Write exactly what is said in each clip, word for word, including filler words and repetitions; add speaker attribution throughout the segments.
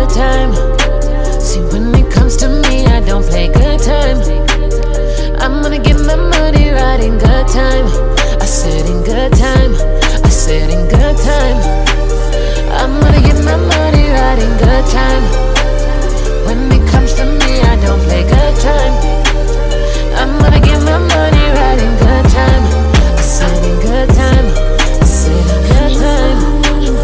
Speaker 1: good time. See, when it comes to me, I don't play good time. I'm gonna get my money right in good time. I said in good time. I said in good time. I'm gonna get my money right in good time. When it comes to me, I don't play good time. I'm gonna get my money right in good time. I said in good time. I said in good time.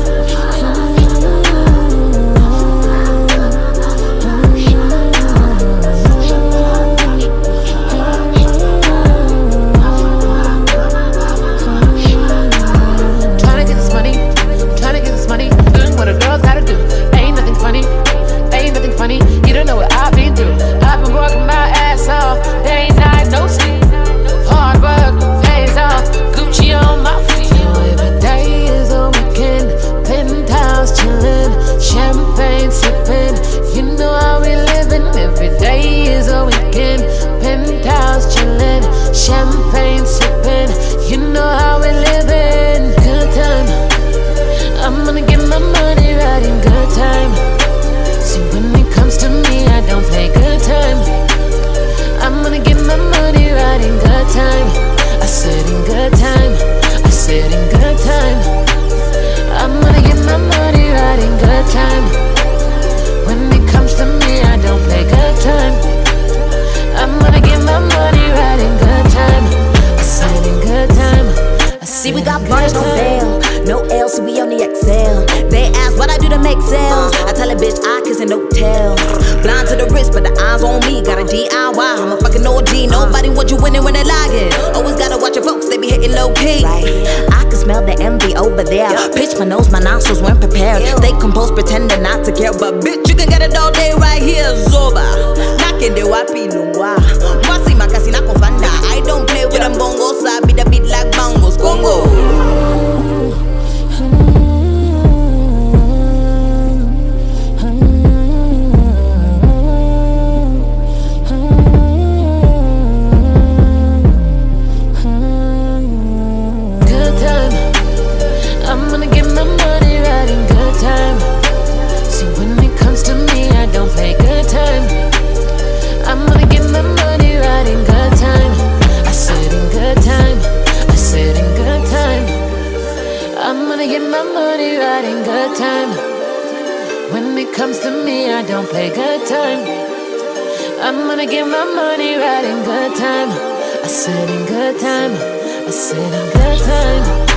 Speaker 1: Champagne sipping, you know how we living. Good time. I'm gonna get my money right in good time. See, when it comes to me, I don't play good time. I'm gonna get my money right in good time. I said in good time. I said in good time. I'm gonna get my money right in good time. When it comes to me, I don't play good time. I'm gonna get my money right in good time. I said in good time. I
Speaker 2: See, we got bars, no bail, no L, so we only excel. They ask what I do to make sales. I tell a bitch I kiss and no tell. Blind to the wrist, but the eyes on me. Got a D I Y, I'm a fucking O G. Nobody want you winning when they lying. Always gotta watch your folks, they be hitting low key. I can smell the envy over there. Pitch my nose, my nostrils weren't prepared. Stay composed, pretending not to care. But bitch, you can get it all day right here, Zoba. Nakende wapi nungwa. Mwasi makasi na kofanda. I don't play with them bongos, I beat the beat like bongos. Congo.
Speaker 1: I'm gonna get my money right in good time. When it comes to me, I don't play good time. I'm gonna get my money right in good time. I said in good time. I said in good time.